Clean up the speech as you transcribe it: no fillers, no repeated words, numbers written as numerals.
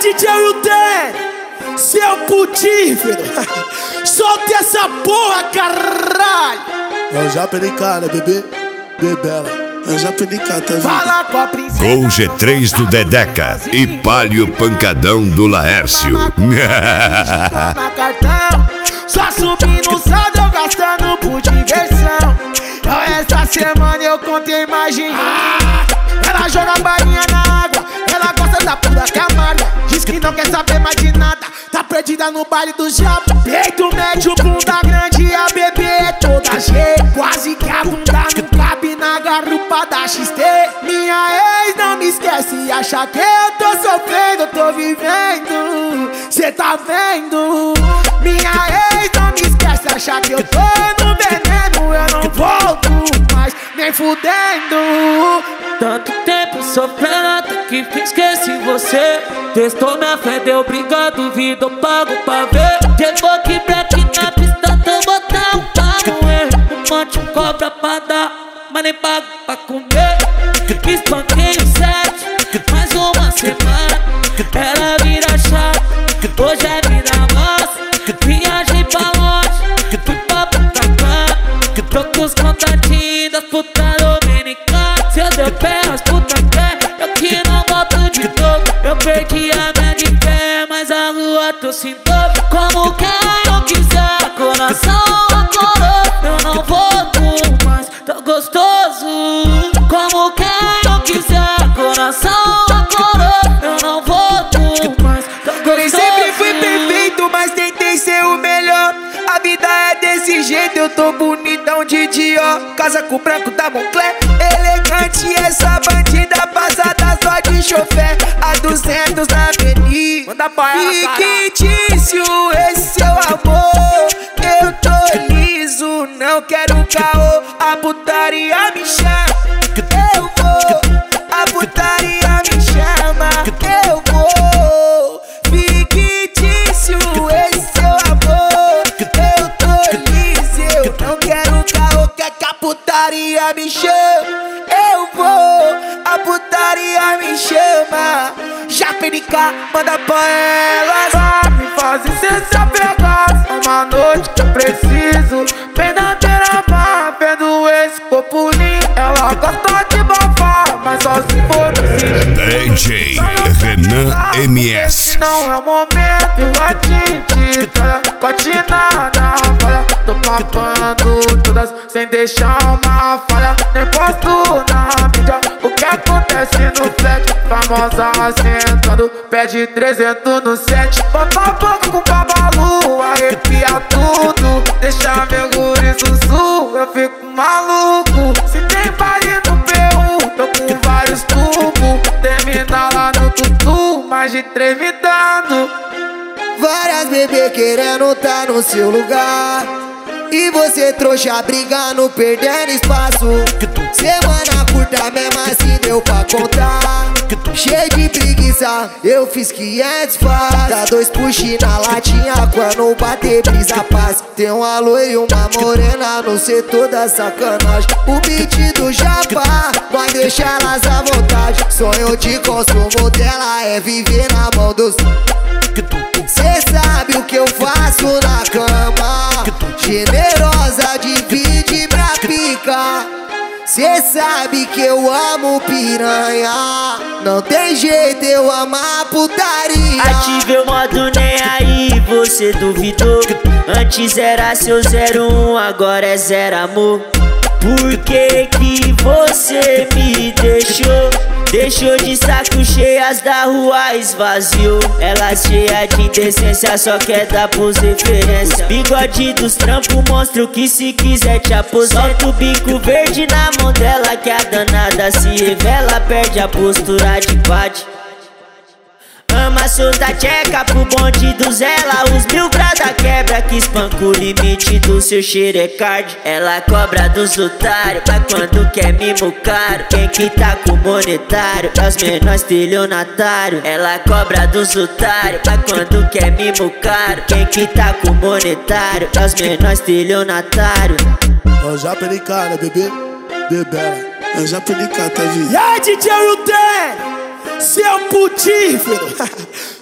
DJ Wilden, seu putífero, solta essa porra, caralho. Eu já perdi cara, bebê, bebela. Eu já perdi cara, tá vendo? Fala com a princesa. Com G3 do Dedeca e Palio Pancadão do Laércio. Só subindo o saldo, eu gastando por diversão. Então essa semana eu contei mais dinheiro. Ela joga balinha na água, ela gosta da pura camarga. Diz que não quer saber mais de nada, tá perdida no baile do Japa. Peito médio, bunda grande, a bebê é toda G. Quase que a bunda não cabe na garupa da XT. Minha ex não me esquece e acha que eu tô sofrendo, eu tô vivendo. Cê tá vendo? Minha ex não me esquece, acha que eu tô no veneno. Eu não volto mais, nem fudendo. Tanto tempo sofrendo até que esqueci você. Testou minha fé, deu briga, duvido, eu pago pra ver. Depois que black na pista, tô botando um pau. Um monte de cobra pra dar, mas nem pago pra comer. Espanquei o set, mais uma semana. Ela vira chata, hoje é vida nossa. Viajei pra longe, fui pra Puta Cana. Tô com os contatinhos das putas dominicanas. Se eu der pé, as putas quer, eu que não gosto de novo. Eu perdi a minha de fé, mas a rua trouxe em dobro. Como quem eu quiser, coração agora. Eu não volto mais, tá gostoso. Como quem eu quiser, coração agora. Eu não volto mais, tá gostoso. Nem sempre fui perfeito, mas tentei ser o melhor. A vida é desse jeito, eu tô bonitão de Dior. Casa com branco da Moncler, elegante essa bandida passada só de chofé. A 200 na avenida, manda pra ela, fictício esse seu amor. Eu tô liso, não quero caô. A putaria me chama, eu vou. A putaria me chama, eu vou. Fictício esse seu amor. Eu tô liso, eu não quero caô. Quer que a putaria me chama, eu vou. A putaria me chama. Já perica, manda pra ela. Me faz cê se apegar. Uma noite que eu preciso. Vem na beira-mar, vendo esse corpo lindo. Ela gosta de bafar, mas só se for no sítio. DJ Renan MS. Não é o momento, a gente tá patinada. Tô papando todas sem deixar uma falha. Nem posto na mídia o que acontece no flat. Famosa sentando, pede 300 no set. Bota a boca com babalu, arrepia tudo. Deixa meu guri sussu, eu fico maluco. Se tem baile no PU, tô com vários tubos. Termina lá no tutu, mais de 3 me dando. Várias bebê querendo tá no seu lugar. E você trouxa brigando, perdendo espaço. Semana curta mesmo assim deu pra contar. Cheio de preguiça, eu fiz 500 faz. Dá 2 push na latinha quando bater brisa paz. Tem uma loira e uma morena no setor da sacanagem. O beat do Japa vai deixar elas à vontade. Sonho de consumo dela é viver na mão dos... Cê sabe o que eu faço na cama. Generosa, divide pra pica. Cê sabe que eu amo piranha. Não tem jeito, eu amo a putaria. Ativei o modo nem aí, você duvidou. Antes era seu 01, agora é 0 amor. Por que que você me deixou? Deixou de saco cheias da rua, esvaziou. Ela cheia de indecência, só quer dar pros referência. Bigode dos trampos, monstro que se quiser te aposenta. Solta o bico verde na mão dela, que a danada se revela. Perde a postura de pade. Ama solta tcheca pro bonde do Zela. Os 1000 graus da quebra que espanca o limite do seu xerecard. Ela cobra dos otários, mas quando quer mimo caro. Quem que tá com monetário é os menores estelionatários. Ela cobra dos otários, mas quando quer mimo caro. Quem que tá com monetário é os menores estelionatários. Eu já perdi cara, bebê, bebela. Eu já perdi cara, tá vendo? E aí, DJ Wilden, seu putífero,